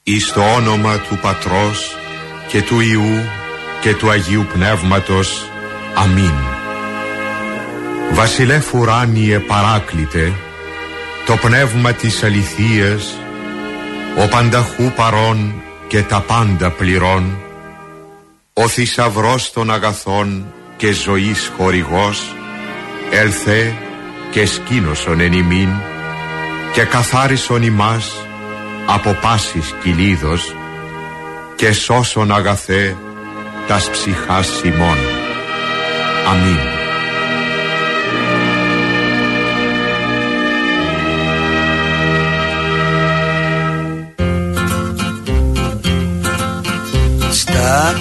εις το όνομα του Πατρός και του Υιού και του Αγίου Πνεύματος. Αμήν. Βασιλεύ ουράνιε παράκλητε, το πνεύμα της αληθείας, ο πανταχού παρών και τα πάντα πληρών, ο θησαυρός των αγαθών και ζωής χορηγός, έλθε και σκήνωσον εν ημίν και καθάρισον ημάς από πάσης κυλίδος και σώσον αγαθέ τας ψυχάς ημών. Αμήν. Στα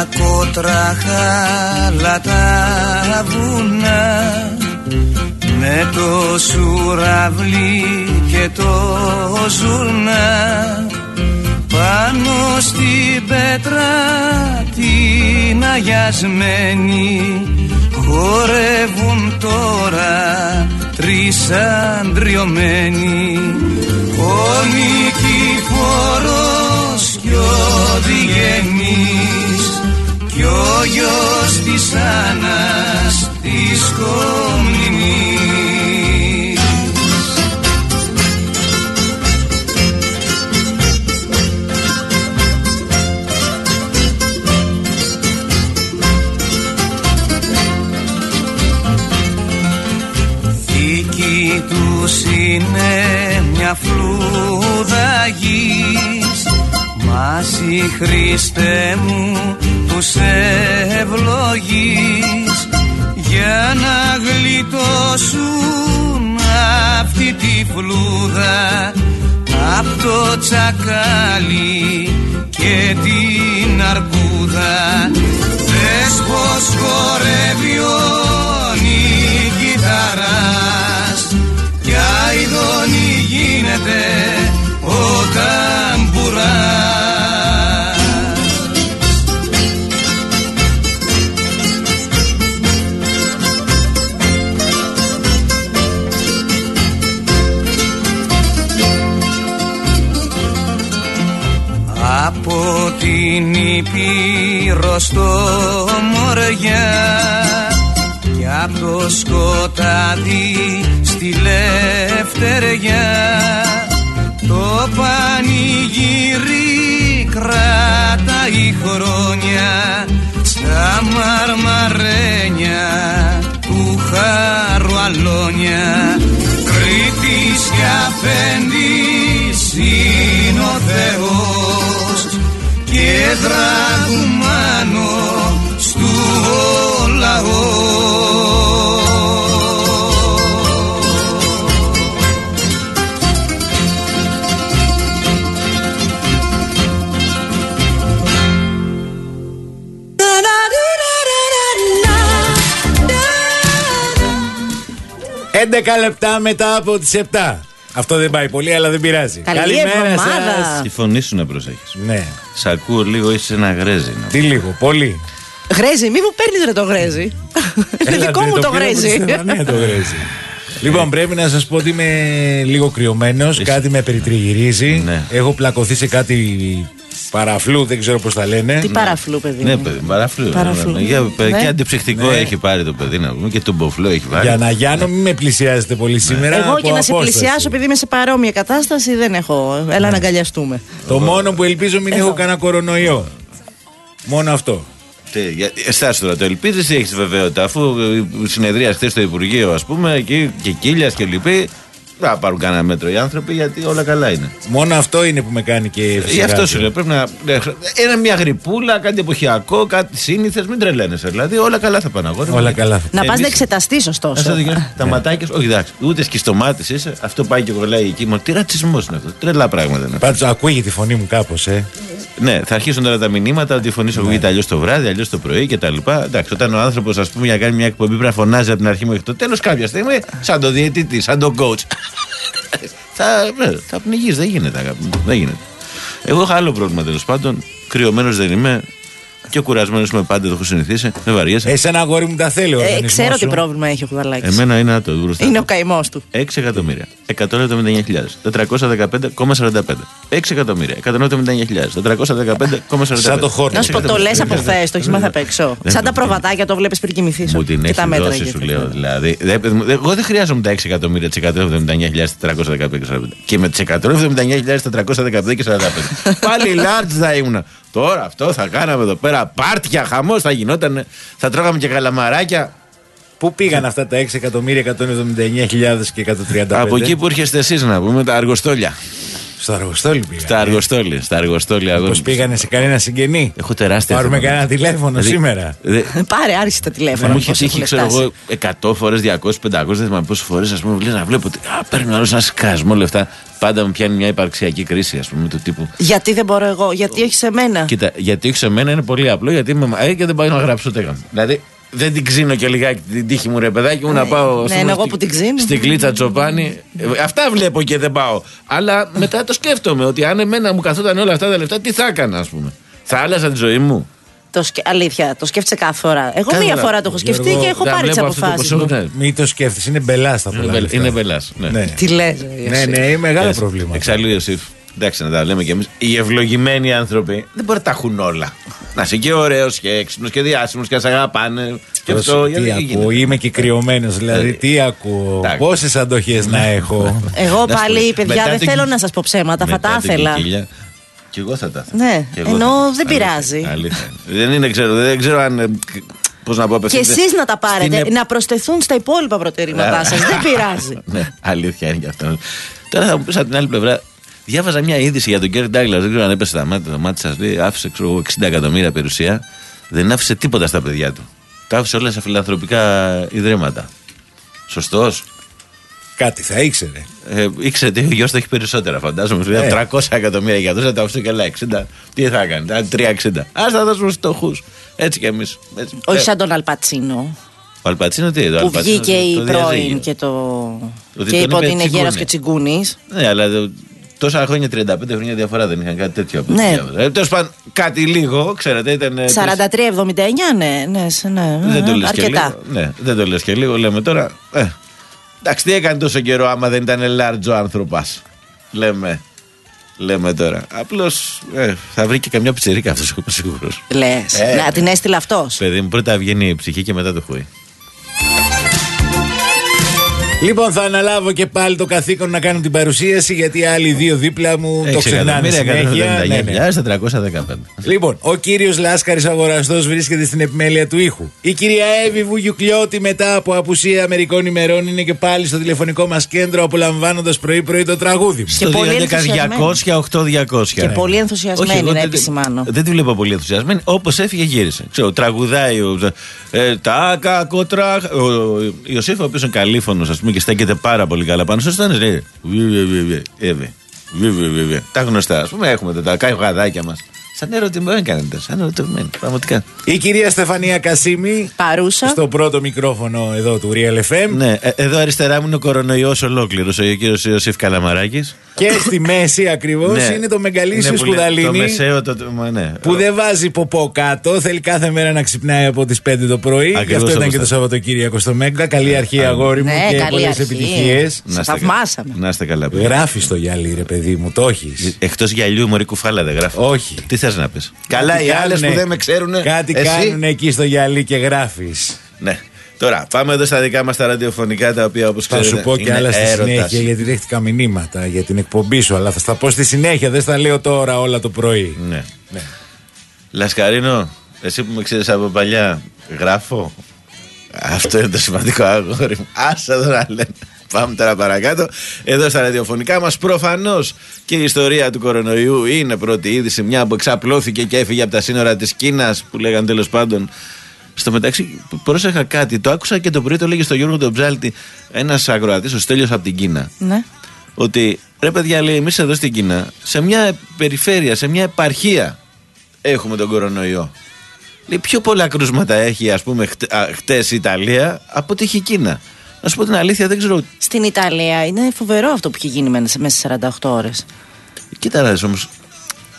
κακότραχα τα βουνά, με το σουραβλί και το ζουρνά, πάνω στην πέτρα την αγιασμένη, χορεύουν τώρα τρεις αντριωμένοι, ο Νικηφόρος κι ο Διγενής κι ο γιος της Άννας της Κομνηνής. Δική τους είναι μια φλούδα γης, μα εσύ Χριστέ μου τους ευλογείς, για να γλιτώσουν αυτή τη φλούδα απ' το τσακάλι και την αρκούδα. Δες πως χορεύει ο Νικηταράς κι αηδόνι γίνεται ο ταμπουράς. Από την Ήπειρο στο Μοριά κι απ' το σκοτάδι στη Λευτεριά, το πανηγύρι κρατάει χρόνια στα μαρμαρένια του Χαρουαλόνια. Κρήτης και αφέντης είναι ο Θεός και δραγουμάνο στου ο λαός. Έντεκα λεπτά μετά από τις 7. Αυτό δεν πάει πολύ, αλλά δεν πειράζει. Καλημέρα σας. Τη φωνή σου να προσέχεις. Ναι. Σ' ακούω λίγο, είσαι ένα γρέζι. Τι λίγο, πολύ. Γρέζι, μη μου παίρνεις ρε το γρέζι. Είναι δικό μου το γρέζι. Ναι, το γρέζι. Λοιπόν, πρέπει να σας πω ότι είμαι λίγο κρυωμένος. Κάτι με περιτριγυρίζει. Ναι. Έχω πλακωθεί σε κάτι παραφλού, δεν ξέρω πώς τα λένε. Τι παραφλού, παιδί. Ναι, παιδί, παραφλού. Και αντιψυχτικό έχει πάρει το παιδί, να πούμε, και τον μποφλό έχει πάρει. Για να Γιάννο, μην με πλησιάζετε πολύ σήμερα. Εγώ και να σε πλησιάσω, επειδή είμαι σε παρόμοια κατάσταση, δεν έχω. Έλα να αγκαλιαστούμε. Το μόνο που ελπίζω μην έχω κανένα κορονοϊό. Μόνο αυτό. Στάσου τώρα, το ελπίζεις ή έχεις βεβαιότητα? Αφού συνεδρία χθες στο Υπουργείο, ας πούμε, εκεί και Κύλιας και λοιποί, δεν θα πάρουν κανένα μέτρο οι άνθρωποι, γιατί όλα καλά είναι. Μόνο αυτό είναι που με κάνει και φυσικά. Γι' αυτό σου λέω, πρέπει να. Είναι μια γρυπούλα, κάτι εποχιακό, κάτι σύνηθες, μην τρελαίνεσαι. Δηλαδή, όλα καλά θα πάνε, αγόρι. Όλα καλά. Να πας να εξεταστείς, ωστόσο. Τα ματάκια, όχι εντάξει, ούτε σκιστομάτης είσαι, αυτό πάει και κολλάει εκεί. Μα τι ρατσισμός είναι αυτό, τρελά πράγματα είναι. Πάντως ακούγεται τη φωνή μου κάπως, Ναι, θα αρχίσουν τώρα τα μηνύματα ότι η φωνή σου ακούγεται αλλιώς το βράδυ, αλλιώς το πρωί κτλ. Εντάξει, όταν ο άνθρωπος, ας πούμε, για να κάνει μια εκπομπή πρέπει να φωνάζει από την αρχή μέχρι το τέλος, κάποια στιγμή, σαν το διαιτητή, σαν το coach. θα πνιγείς, δεν γίνεται, αγάπη μου. Δεν γίνεται. Εγώ έχω άλλο πρόβλημα, τέλος πάντων. Κρυωμένος δεν είμαι. Και κουρασμένος είμαι πάντα, το έχω συνηθίσει. Με βαριέσαι. Ένα αγόρι μου τα θέλει ο οργανισμός Ξέρω σου. τι πρόβλημα έχει ο Κουδαλάκης. Εμένα είναι το μπροστά. Είναι ο καημός του. 6.179.445,45. 6.179.445,45. Σαν το χόρνο. Να σου πω, το λες από χθες, το έχεις μάθει απ' έξω. Σαν τα προβατάκια το βλέπεις πριν κοιμηθείς. Μου την έχει δώσει, σου λέω. Δηλαδή, εγώ δεν χρειάζομαι τα 6.179.415. Και με τις 179.415,45. Πάλι large θα ήμουν. Τώρα αυτό θα κάναμε εδώ πέρα. Πάρτια, χαμός θα γινόταν. Θα τρώγαμε και καλαμαράκια. Πού πήγαν αυτά τα 6.179.000 και 135? Από εκεί που έρχεστε εσείς, να πούμε, τα αργοστόλια. Στο Αργοστόλι πήγαν. Στα αργοστόλια. Πώς πήγανε σε κανένα συγγενή? Έχω τεράστια. Πάρουμε κανένα τηλέφωνο σήμερα. Πάρε, άρχισε τα τηλέφωνα. Μου είχε τύχει, ξέρω εγώ, 100 φορές, 200, 500, δεν θυμάμαι πόσες φορές, ας πούμε, να βλέπω ότι παίρνει άλλο ένα σκασμό λεφτά. Πάντα μου πιάνει μια υπαρξιακή κρίση, ας πούμε, του τύπου. Γιατί δεν μπορώ εγώ, γιατί όχι σε μένα. Κοίτα, γιατί όχι σε μένα είναι πολύ απλό, γιατί είμαι μαγαζί και δεν πάω να γράψω ούτε καν. Δηλαδή, δεν την ξύνω και λιγάκι την τύχη μου, ρε παιδάκι μου, να πάω στην κλίτσα Τσοπάνη. Αυτά βλέπω και δεν πάω. Αλλά μετά το σκέφτομαι ότι αν εμένα μου καθόταν όλα αυτά τα λεφτά, τι θα έκανα, ας πούμε. Θα άλλαζα τη ζωή μου. Αλήθεια, το σκέφτεσαι κάθε φορά. Εγώ μία φορά το έχω σκεφτεί και έχω πάρει τις αποφάσεις μου. Μην το σκέφτεσαι, είναι μπελάς τα πολλά. Είναι μπελάς. Τι λες? Ναι, είναι μεγάλο πρόβλημα. Εξαλλού, Ιωσήφ. Εντάξει, να τα λέμε κι εμείς. Οι ευλογημένοι άνθρωποι δεν μπορεί να τα έχουν όλα. Να είσαι και ωραίος και έξυπνος και διάσημος και να σε αγαπάνε. Και αυτό, τι ακούω, είμαι και κρυωμένος. Δηλαδή, τι ακούω, πόσες αντοχές να έχω. Εγώ πάλι, παιδιά, δεν θέλω να σας πω ψέματα, θα τα ήθελα. Και εγώ θα τα ήθελα. Ναι, ενώ δεν πειράζει. Δεν ξέρω αν. Πώς να πω, και εσείς να τα πάρετε, να προσθεθούν στα υπόλοιπα προτερήματά σας. Δεν πειράζει. Ναι, αλήθεια είναι και αυτό. Τώρα θα μου πεις από την άλλη πλευρά. Διάβαζα μια είδηση για τον Κέρι Ντάγκλας. Δεν ξέρω αν έπεσε τα μάτια σας. Άφησε 60 εκατομμύρια περιουσία. Δεν άφησε τίποτα στα παιδιά του. Τα άφησε όλα σε φιλανθρωπικά ιδρύματα. Σωστός? Κάτι θα ήξερε. Ήξερε ότι ο γιος του έχει περισσότερα, φαντάζομαι. 300 εκατομμύρια για τόσο, τα άφησε και άλλα 60. Τι θα κάνει, 360. Ας τα δώσουμε στους φτωχούς. Έτσι κι εμείς. Όχι σαν τον Αλπατσίνο. Ο Αλπατσίνο τι είναι? Που βγήκε η πρώην και είπε ότι είναι γέρος και τσιγκούνης. Ναι, αλλά τόσα χρόνια, 35 χρόνια διαφορά δεν είχαν, κάτι τέτοιο. Ναι. Τέλος πάντων, κάτι λίγο, ξέρετε, ήταν. 43-79, ναι. Δεν το λες αρκετά. Και λίγο. Ναι, δεν το λες και λίγο, λέμε τώρα. Εντάξει, τι έκανε τόσο καιρό άμα δεν ήταν λάρτζο άνθρωπος. Λέμε τώρα. Απλώς θα βρει και καμιά πιτσιρίκα αυτός, είμαι σίγουρος. Λες. Να την έστειλε αυτός. Παιδί μου, πρώτα βγαίνει η ψυχή και μετά το χούι. Λοιπόν, θα αναλάβω και πάλι το καθήκον να κάνω την παρουσίαση, γιατί άλλοι δύο δίπλα μου το ξεχνάνε συνέχεια. 415. Λοιπόν, ο κύριος Λάσκαρης αγοραστός βρίσκεται στην επιμέλεια του ήχου. Η κυρία Εύη Βουγιουκλιώτη, μετά από απουσία μερικών ημερών, είναι και πάλι στο τηλεφωνικό μας κέντρο, απολαμβάνοντας πρωί-πρωί το τραγούδι μου. Στο 200-800. Και πολύ ενθουσιασμένη, να επισημάνω. Δεν τη βλέπω πολύ ενθουσιασμένη. Όπως έφυγε, γύρισε. Ξέρω, τραγουδάει τα κακοτρά. Ο Ιωσήφ, ο οποίος είναι καλήφωνος, ας πούμε, και στέκεται πάρα πολύ καλά πάνω στο στάνες, λέει τα γνωστά, ας πούμε, έχουμε τα καυγαδάκια μας. Σαν ερωτημένο κάνετε, σαν ερωτημένο, πραγματικά. Η κυρία Στεφανία Κασίμη, παρούσα, στο πρώτο μικρόφωνο εδώ του Real FM. Ναι, εδώ αριστερά μου είναι ο κορονοϊός ολόκληρος, ο κύριος Ιωσήφ Καλαμαράκης. Και στη μέση ακριβώς είναι το Μεγαλήσιο Σκουδαλίνι. Το μεσαίο, ναι. Που δεν βάζει ποπό κάτω, θέλει κάθε μέρα να ξυπνάει από τις 5 το πρωί. Γι' αυτό ήταν και το Σαββατοκύριακο στο Μέγκα. Καλή αρχή, αγόρι μου, και πολλές επιτυχίες. Θαυμάσαμε. Να είστε καλά, παιδί. Γράφει το γυαλί, ρε παιδί μου, το έχεις. Εκτός γυαλιού, μωρή κουφάλα δεν γράφει. Όχι. Τι θες να πεις? Καλά, οι άλλες που δεν με ξέρουν. Κάτι κάνουν εκεί στο γυαλί και γράφεις. Ναι. Τώρα, πάμε εδώ στα δικά μας τα ραδιοφωνικά, τα οποία, όπως ξέρετε, θα σου πω και άλλα στη συνέχεια, γιατί δέχτηκα μηνύματα για την εκπομπή σου, αλλά θα στα πω στη συνέχεια, δεν στα λέω τώρα όλα το πρωί. Ναι. Λασκαρίνο, εσύ που με ξέρεις από παλιά, γράφω. Αυτό είναι το σημαντικό, αγόρι μου. Άσε εδώ να λένε. Πάμε τώρα παρακάτω. Εδώ στα ραδιοφωνικά μας, προφανώς και η ιστορία του κορονοϊού είναι πρώτη είδηση, μια που εξαπλώθηκε και έφυγε από τα σύνορα της Κίνας, που λέγανε τέλος πάντων. Στο μεταξύ, πρόσεχα κάτι, το άκουσα και το πρωί, το λέγει στο Γιώργο τον Ψάλτη, ένας αγροατής, ο Στέλιος από την Κίνα. Ναι. Ότι ρε παιδιά, λέει, εμείς εδώ στην Κίνα, σε μια περιφέρεια, σε μια επαρχία, έχουμε τον κορονοϊό. Λέει, πιο πολλά κρούσματα έχει, ας πούμε, χτες η Ιταλία από ότι έχει η Κίνα. Να σου πω την αλήθεια, δεν ξέρω. Στην Ιταλία είναι φοβερό αυτό που έχει γίνει μέσα σε 48 ώρες. Κοίτα να δεις όμως.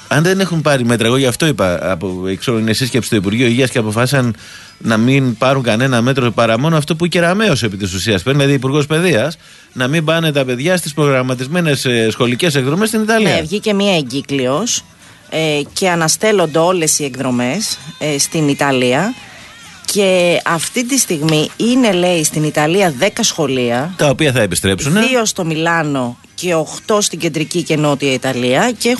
αν δεν έχουν πάρει μέτρα, εγώ γι' αυτό είπα, είναι σύσκεψη στο Υπουργείο Υγείας και αποφάσισαν να μην πάρουν κανένα μέτρο παρά μόνο αυτό που η Κεραμέως επί της ουσίας παίρνει, δηλαδή Υπουργός Παιδείας, να μην πάνε τα παιδιά στις προγραμματισμένες σχολικές εκδρομές στην Ιταλία. Ναι, βγήκε μία εγκύκλειος και αναστέλλονται όλες οι εκδρομές στην Ιταλία. Και αυτή τη στιγμή είναι, λέει, στην Ιταλία 10 σχολεία. Τα οποία θα επιστρέψουν. 2 στο Μιλάνο και 8 στην κεντρική και νότια Ιταλία. Και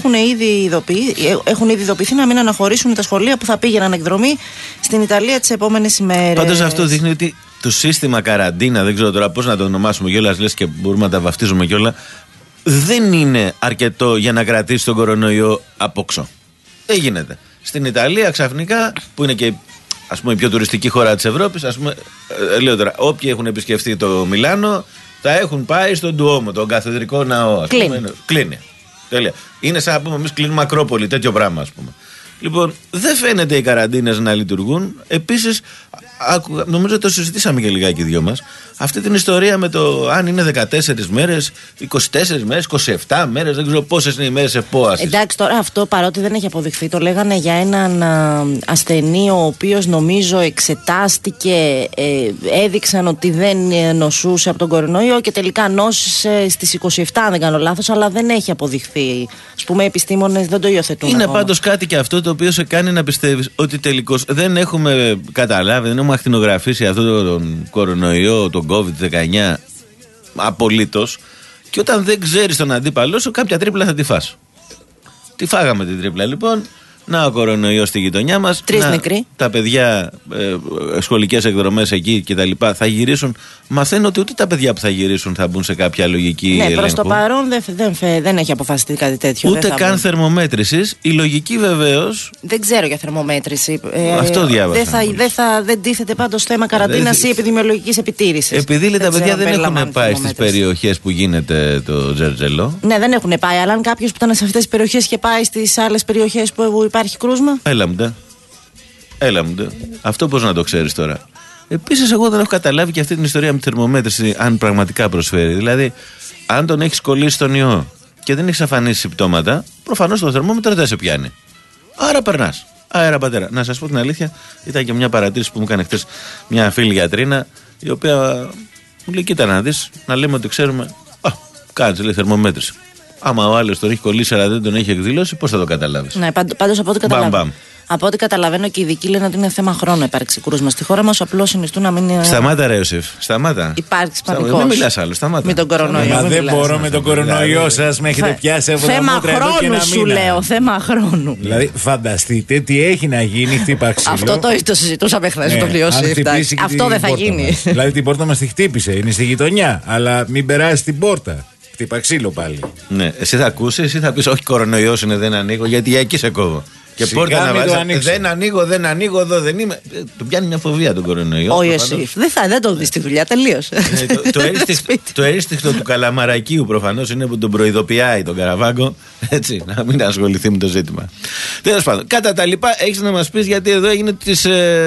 έχουν ήδη ειδοποιηθεί να μην αναχωρήσουν τα σχολεία που θα πήγαιναν εκδρομή στην Ιταλία τις επόμενες ημέρες. Πάντως αυτό δείχνει ότι το σύστημα καραντίνα, δεν ξέρω τώρα πώς να το ονομάσουμε κιόλας, λες και μπορούμε να τα βαφτίζουμε κιόλα, δεν είναι αρκετό για να κρατήσει τον κορονοϊό απόξω. Δεν γίνεται. Στην Ιταλία ξαφνικά, που είναι και ας πούμε η πιο τουριστική χώρα της Ευρώπης, ας πούμε, λέω τώρα, όποιοι έχουν επισκεφτεί το Μιλάνο θα έχουν πάει στον Ντουόμο, τον καθεδρικό ναό. Κλείνει. Τέλεια. Είναι σαν να πούμε εμείς κλείνουμε Ακρόπολη, τέτοιο πράγμα, ας πούμε. Λοιπόν, δεν φαίνεται οι καραντίνες να λειτουργούν. Επίσης, νομίζω το συζητήσαμε και λιγάκι οι δυο μας, αυτή την ιστορία με το αν είναι 14 μέρες, 24 μέρες, 27 μέρες, δεν ξέρω πόσες είναι οι μέρες επόασης. Εντάξει, τώρα αυτό παρότι δεν έχει αποδειχθεί, το λέγανε για έναν ασθενή ο οποίος νομίζω εξετάστηκε, έδειξαν ότι δεν νοσούσε από τον κορονοϊό και τελικά νόσησε στις 27, αν δεν κάνω λάθος, αλλά δεν έχει αποδειχθεί. Ας πούμε, οι επιστήμονες δεν το υιοθετούν. Είναι ακόμα. πάντως κάτι και αυτό το οποίο σε κάνει να πιστεύεις ότι τελικώς δεν έχουμε καταλάβει, δεν έχουμε ακτινογραφήσει αυτό τον κορονοϊό, τον COVID-19 απολύτως, και όταν δεν ξέρεις τον αντίπαλό σου, κάποια τρίπλα θα τη φας. Τη φάγαμε την τρίπλα λοιπόν. Να ο κορονοϊός στη γειτονιά μας. 3 νεκροί. Τα παιδιά σχολικές εκδρομές εκεί και τα λοιπά θα γυρίσουν. Μαθαίνω ότι ούτε τα παιδιά που θα γυρίσουν θα μπουν σε κάποια λογική Ναι, ελέγχου. προς το παρόν δεν έχει αποφασιστεί κάτι τέτοιο. Ούτε καν θερμομέτρησης. Η λογική βεβαίως. Δεν ξέρω για θερμομέτρηση. Αυτό διάβασα. Δεν τίθεται πάντως θέμα καραντίνας ή επιδημιολογικής επιτήρησης. Επειδή τα παιδιά δεν έχουν πάει στις περιοχές που γίνεται το τζερτζελό. Ναι, δεν έχουν πάει. Αλλά αν κάποιος που ήταν σε αυτές τις περιοχές και πάει στις άλλες περιοχές που υπάρχει κρούσμα. Έλα μου ντε. Αυτό πώς να το ξέρεις τώρα. Επίσης, εγώ δεν έχω καταλάβει και αυτή την ιστορία με τη θερμομέτρηση, αν πραγματικά προσφέρει. Δηλαδή, αν τον έχεις κολλήσει τον ιό και δεν έχεις αφανίσει συμπτώματα, προφανώς το θερμόμετρο δεν σε πιάνει. Άρα περνάς. Αέρα πατέρα. Να σας πω την αλήθεια, ήταν και μια παρατήρηση που μου έκανε χτες μια φίλη γιατρίνα, η οποία μου λέει: κοίτα να δεις, να λέμε ότι ξέρουμε. Κάτσε, λέει, θερμομέτρηση. Άμα ο άλλος τον έχει κολλήσει αλλά δεν τον έχει εκδηλώσει, πώς θα το καταλάβεις. Ναι, πάντως από ό,τι καταλαβαίνω. Από ό,τι καταλαβαίνω και οι ειδικοί λένε ότι είναι θέμα χρόνου υπάρξει κρούσμα στη χώρα μας. Απλώς συνιστούν να μην. Σταμάτα, ρε Ιωσήφ. Σταμάτα. Υπάρξει πανικός. Δεν μιλάς άλλο. Σταμάτα. Με τον κορονοϊό. Μα δεν μπορώ με τον κορονοϊό σας. Με έχετε πιάσει από τα μούτρα εδώ και ένα μήνα. Θέμα χρόνου σου λέω. Θέμα χρόνου. Δηλαδή, φανταστείτε τι έχει να γίνει, χτύπα ξύλο. Αυτό το συζητούσαμε χθες με τον Ιωσήφ. Αυτό δεν θα γίνει. Δηλαδή την πόρτα μας τη χτύπησε. Είναι στη γειτονιά. Αλλά μην περάσει την πόρτα. Χτύπα ξύλο πάλι. Ναι, εσύ θα ακούσεις, εσύ θα πεις: όχι, κορονοϊός είναι, δεν ανοίγω, γιατί εκεί σε κόβω. Και πόρτα να βάζεις. Δεν ανοίγω, εδώ δεν είμαι. Του πιάνει μια φοβία τον κορονοϊό. Ο Ιωσήφ. Δεν τον δει στη δουλειά, τελείωσε. Το έριστιχτο του καλαμαρακίου προφανώς είναι που τον προειδοποιάει τον Καραβάγκο. Έτσι, να μην ασχοληθεί με το ζήτημα. Τέλος πάντων, κατά τα λοιπά, έχεις να μας πεις γιατί εδώ έγινε της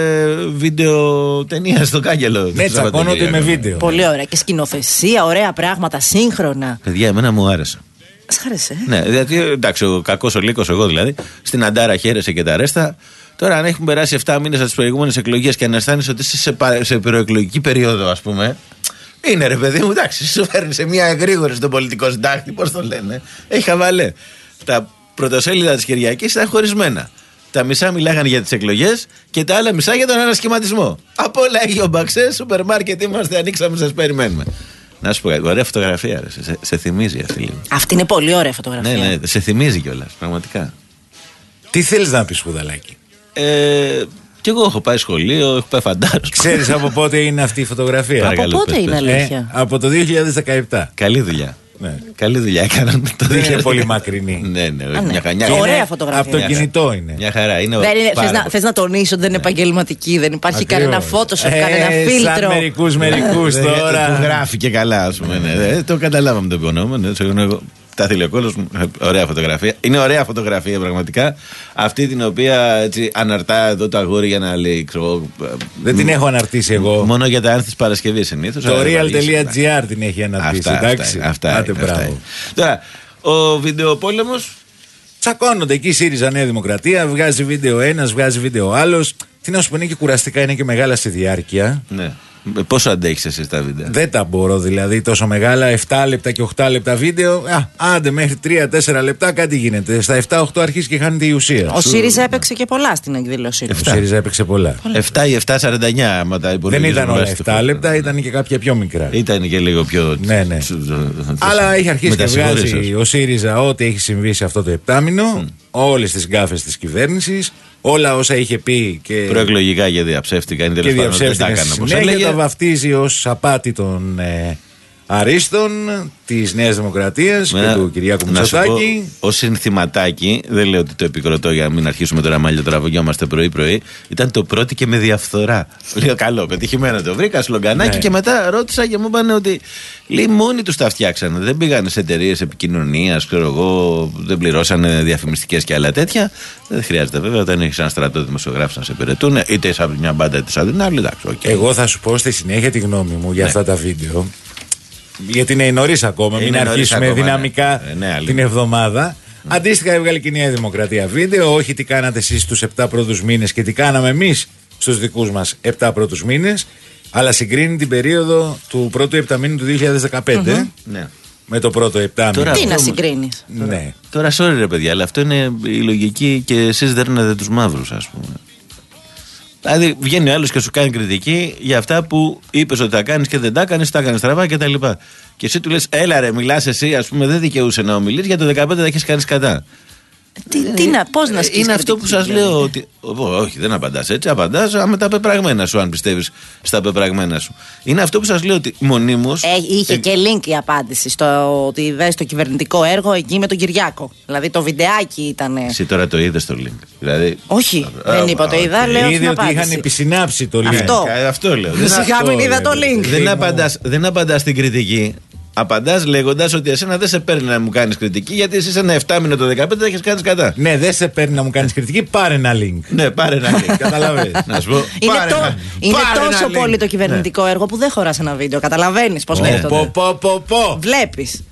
βιντεοτενίας στο κάγκελο. Ναι, τσακώνονται με βίντεο. Πολύ ωραία. Και σκηνοθεσία, ωραία πράγματα, σύγχρονα. Παιδιά, εμένα μου άρεσε. Σχάρεσε. Ναι, γιατί εντάξει, ο κακός ο λύκος, εγώ δηλαδή, στην Αντάρα χαίρεσε και τα ρέστα. Τώρα, αν έχουν περάσει 7 μήνες από τις προηγούμενες εκλογές και αν αισθάνεσαι ότι είσαι σε προεκλογική περίοδο, ας πούμε. Είναι ρε παιδί μου, εντάξει, σου φέρνει σε μια εγρήγορη στον πολιτικό συντάκτη, πώς το λένε. Έχει χαβαλέ. Τα πρωτοσέλιδα της Κυριακής ήταν χωρισμένα. Τα μισά μιλάγαν για τις εκλογές και τα άλλα μισά για τον ανασχηματισμό. Από όλα Αγίο Μπαξέ, σούπερ μάρκετ είμαστε, ανοίξαμε, σας περιμένουμε. Να σου πω κάτι, ωραία φωτογραφία. Σε θυμίζει αυτή λίγο. Αυτή είναι πολύ ωραία φωτογραφία. Ναι, σε θυμίζει κιόλας, πραγματικά. Τι θέλεις να πεις, Σπουδαλάκη? Κι εγώ έχω πάει σχολείο, έχω πάει φαντάρος. Ξέρεις από πότε είναι αυτή η φωτογραφία? Από πότε είναι αλήθεια? Από το 2017. Καλή δουλειά. Ναι. Καλή δουλειά έκαναν το 2017. Δεν είναι πολύ μακρινή. Ναι, Μια χαρά. ωραία φωτογραφία. Από το κινητό είναι. Μια χαρά. Θες να τονίσω ότι δεν είναι επαγγελματική, δεν υπάρχει κανένα Photoshop, κανένα φίλτρο. Σαν μερικούς τώρα. Που γράφει και καλά, ας πούμε. Το καταλάβαμε το οικονόμο. Τα θηλυκόλος μου, ωραία φωτογραφία. Είναι ωραία φωτογραφία πραγματικά. Αυτή την οποία έτσι αναρτά εδώ το αγόρι για να λέει. Δεν την έχω αναρτήσει εγώ. Μόνο για τα άνθη της Παρασκευής συνήθως. Το real.gr την έχει αναρτήσει. Αυτά. Τώρα, ο βιντεοπόλεμος Τσακώνονται εκεί ΣΥΡΙΖΑ Νέα Δημοκρατία, βγάζει βίντεο ένας, βγάζει βίντεο άλλος. Τι να σου πω, είναι και κουραστικά, είναι και μεγάλα στη διάρκεια. Ναι. Πόσο αντέχεις εσύ τα βίντεο? Δεν τα μπορώ δηλαδή τόσο μεγάλα, 7 λεπτά και 8 λεπτά βίντεο. Άντε μέχρι 3-4 λεπτά κάτι γίνεται. Στα 7-8 αρχίζει και χάνεται η ουσία. Ο ΣΥΡΙΖΑ έπαιξε και πολλά στην εκδήλωσή του. Ο ΣΥΡΙΖΑ έπαιξε πολλά. 7 ή 7,49 άμα τα υπολογίζουμε. Δεν ήταν όλα 7 λεπτά, ήταν και κάποια πιο μικρά. Ήταν και λίγο πιο. Ναι. Αλλά έχει αρχίσει και βγάζει ο ΣΥΡΙΖΑ ό,τι έχει συμβεί σε αυτό το επτάμινο, όλες τις γκάφες της κυβέρνησης, όλα όσα είχε πει και. Προεκλογικά και διαψεύτηκα. Είναι τέλος πάντων δεν τα έκανα όπως έλεγε. Τα βαφτίζει ως απάτη των αρίστων της Νέας Δημοκρατίας και του Κυριάκου Μητσοτάκη. Ως συνθηματάκι, δεν λέω ότι το επικροτώ για να μην αρχίσουμε τώρα μάλλον τραβογιόμαστε πρωί-πρωί. Ήταν το πρώτο και με διαφθορά. Λέω καλό, πετυχημένο το βρήκα, σλογκανάκι και μετά ρώτησα και μου είπαν ότι λέει μόνοι τους τα φτιάξανε. Δεν πήγανε σε εταιρείες επικοινωνίας, ξέρω εγώ, δεν πληρώσανε διαφημιστικές και άλλα τέτοια. Δεν χρειάζεται βέβαια όταν έχεις ένα στρατό δημοσιογράφους να σε υπηρετούν, είτε σαν μια μπάντα είτε σαν την άλλη. Εντάξει, okay. Εγώ θα σου πω στη συνέχεια τη γνώμη μου για αυτά τα βίντεο. Γιατί είναι νωρίς ακόμα, μην αρχίσουμε ακόμα, δυναμικά την εβδομάδα. Αντίστοιχα έβγαλε και η Νέα Δημοκρατία βίντεο. Όχι τι κάνατε εσείς τους 7 πρώτους μήνες και τι κάναμε εμείς στους δικούς μας 7 πρώτους μήνες. Αλλά συγκρίνει την περίοδο του πρώτου επταμήνου του 2015 με το πρώτο επτάμηνο. Τι να συγκρίνεις. Ναι. Τώρα sorry ρε παιδιά, αλλά αυτό είναι η λογική και εσείς δέρνετε τους μαύρους, ας πούμε. Δηλαδή βγαίνει ο άλλος και σου κάνει κριτική για αυτά που είπες ότι θα κάνεις και δεν τα κάνεις, τα κάνεις στραβά κτλ. Και εσύ του λες, έλα ρε, μιλάς εσύ, ας πούμε, δεν δικαιούσε να ομιλείς, για το 15 θα έχεις κάνει κατά. Πώς να σκίσεις. Είναι αυτό που σας λέω ότι. Όχι, δεν απαντάς έτσι. Απαντάς με τα πεπραγμένα σου, αν πιστεύεις στα πεπραγμένα σου. Είναι αυτό που σας λέω ότι μονίμως. Είχε και link η απάντηση στο ότι είδες το κυβερνητικό έργο εκεί με τον Κυριάκο. Δηλαδή το βιντεάκι ήταν. Εσύ τώρα το είδες το link. Δηλαδή. Όχι, δεν είπα το είδα. Λέω είδε ότι είχαν επισυνάψει το link. Αυτό λέω. Σιγά μην είδα το link. Δεν απαντάς στην κριτική. Απαντάς λέγοντας ότι εσένα δεν σε παίρνει να μου κάνεις κριτική, γιατί εσύ σε ένα 7μηνο το 15 θα έχεις κάνει κατά. Ναι, δεν σε παίρνει να μου κάνεις κριτική, πάρε ένα link. Ναι, πάρε ένα link. Καταλαβαίνεις. Να σου πω. Είναι τόσο πολύ το κυβερνητικό έργο που δεν χωράς ένα βίντεο. Καταλαβαίνεις πώς σκέφτονται. Βλέπεις.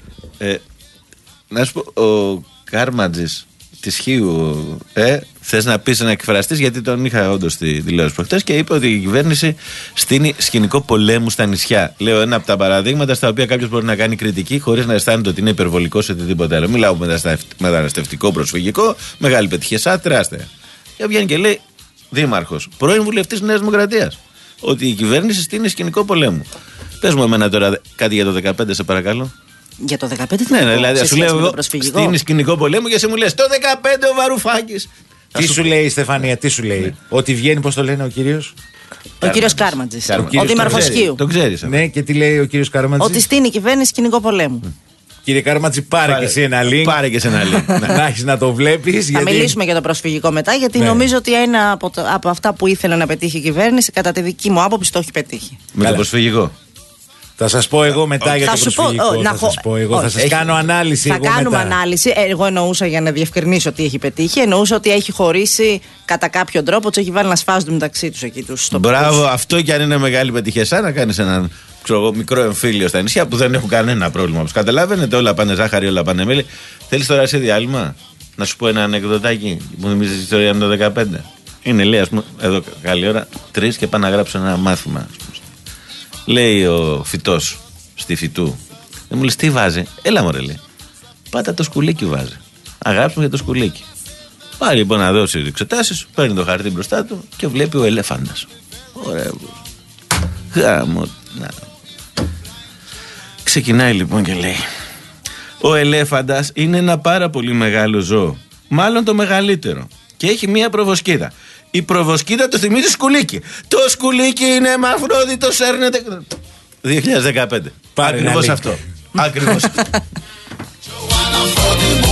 Να σου πω, ο Κάρματζης της Χίου, θες να πεις να εκφραστείς, γιατί τον είχα όντως στη τηλεόραση προχτές και είπε ότι η κυβέρνηση στείνει σκηνικό πολέμου στα νησιά. Λέω ένα από τα παραδείγματα στα οποία κάποιος μπορεί να κάνει κριτική χωρίς να αισθάνεται ότι είναι υπερβολικό σε οτιδήποτε άλλο. Μιλάω μεταναστευτικό, προσφυγικό, μεγάλη πετυχία, τεράστια. Και βγαίνει και λέει δήμαρχος, πρώην βουλευτής Νέας Δημοκρατίας, ότι η κυβέρνηση στείνει σκηνικό πολέμου. Πες μου εμένα τώρα κάτι για το 15, σε παρακαλώ. Για το 15 ναι, δηλαδή σου λέω εγώ στην σκηνικό πολέμου και εσύ μου λες το 15 ο Βαρουφάκης. Τι σου λέει η Στεφανία, τι σου λέει? Ότι βγαίνει, πώς το λένε ο κύριος? Ο κύριος Κάρματζης, ο δήμαρχος Χίου. Το ξέρεις. Ναι, και τι λέει ο κύριος Κάρματζης? Ότι στείνει η κυβέρνηση σκηνικό πολέμου. Κύριε Κάρματζη, πάρε και εσύ ένα link. Πάρε και εσύ ένα link. Να έχεις να το βλέπεις. Θα μιλήσουμε για το προσφυγικό μετά, γιατί νομίζω ότι ένα από αυτά που ήθελε να πετύχει η κυβέρνηση, κατά τη δική μου άποψη, το έχει πετύχει. Με το προσφυγικό. Θα σας πω εγώ μετά για το προσφυγικό. Θα σας πω εγώ, θα σας κάνω ανάλυση. Θα κάνουμε ανάλυση. Εγώ εννοούσα, για να διευκρινίσω τι έχει πετύχει, εννοούσα ότι έχει χωρίσει κατά κάποιο τρόπο, του έχει βάλει να σφάζονται μεταξύ τους εκεί τους τοπικούς. Μπράβο, αυτό κι αν είναι μεγάλη πετυχία. Σαν να κάνεις έναν μικρό εμφύλιο στα νησιά που δεν έχουν κανένα πρόβλημα. Όπως καταλαβαίνετε, όλα πάνε ζάχαρη, όλα πάνε μέλι. Θέλεις τώρα σε διάλειμμα να σου πω ένα ανεκδοτάκι που θυμίζει την ιστορία με το 15. Είναι λέει, ας πούμε, εδώ καλή ώρα, 3 και πάω να γράψω ένα μάθημα. Λέει ο φυτός στη φυτού, δεν μου λες τι βάζει? Έλα μωρέ, λέει, πάτα το σκουλίκι βάζει. Αγράψουμε για το σκουλίκι. Πάει λοιπόν να δώσει εξετάσεις, παίρνει το χαρτί μπροστά του και βλέπει ο ελέφαντας. Ωραία. Γάμο. Ξεκινάει λοιπόν και λέει, ο ελέφαντας είναι ένα πάρα πολύ μεγάλο ζώο, μάλλον το μεγαλύτερο, και έχει μία προβοσκίδα. Η προβοσκίδα το θυμίζει σκουλίκι. Το σκουλίκι είναι μαυρόδιτο, σέρνεται. 2015. Ακριβώς αυτό. Ακριβώς.